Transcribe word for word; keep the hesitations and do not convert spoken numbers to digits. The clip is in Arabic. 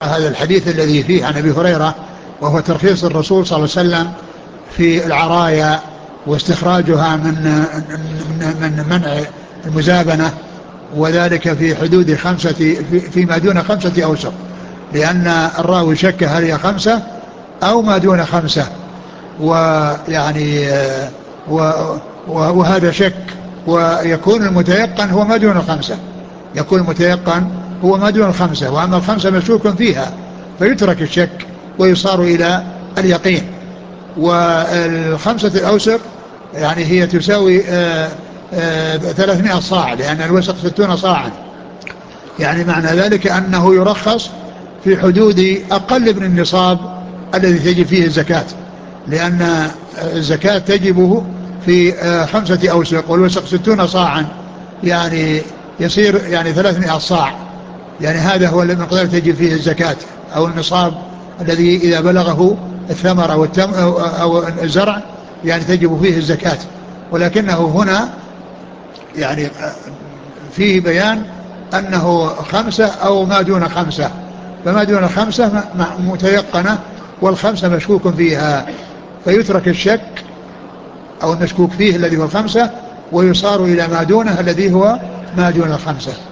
هذا الحديث الذي فيه عن أبي هريرة، وهو ترخيص الرسول صلى الله عليه وسلم في العرايا واستخراجها من من منع المزابنة، وذلك في حدود خمسة في فيما دون خمسة أوسق، لأن الراوي شك هل هي خمسة أو ما دون خمسة، ويعني وهذا شك، ويكون المتيقن هو ما دون الخمسة، يكون المتيقن هو ما دون الخمسة، وأما الخمسة مشكوك فيها فيترك الشك ويصار إلى اليقين. والخمسة الأوسق يعني هي تساوي ثلاثمائة صاع، لأن الوسق ستون صاعا، يعني معنى ذلك أنه يرخص في حدود أقل من النصاب الذي تجب فيه الزكاة، لأن الزكاة تجب في خمسة أوسق، والوسق ستون صاعا، يعني يصير يعني ثلاثمائة صاع، يعني هذا هو المقدار تجب فيه الزكاة، أو النصاب الذي إذا بلغه الثمر أو, التم أو الزرع يعني تجب فيه الزكاة. ولكنه هنا يعني فيه بيان أنه خمسة أو ما دون خمسة، فما دون خمسة متيقنة، والخمسة مشكوك فيها، فيترك الشك أو المشكوك فيه الذي هو الخمسة، ويصار إلى ما دونه الذي هو ما دون الخمسة.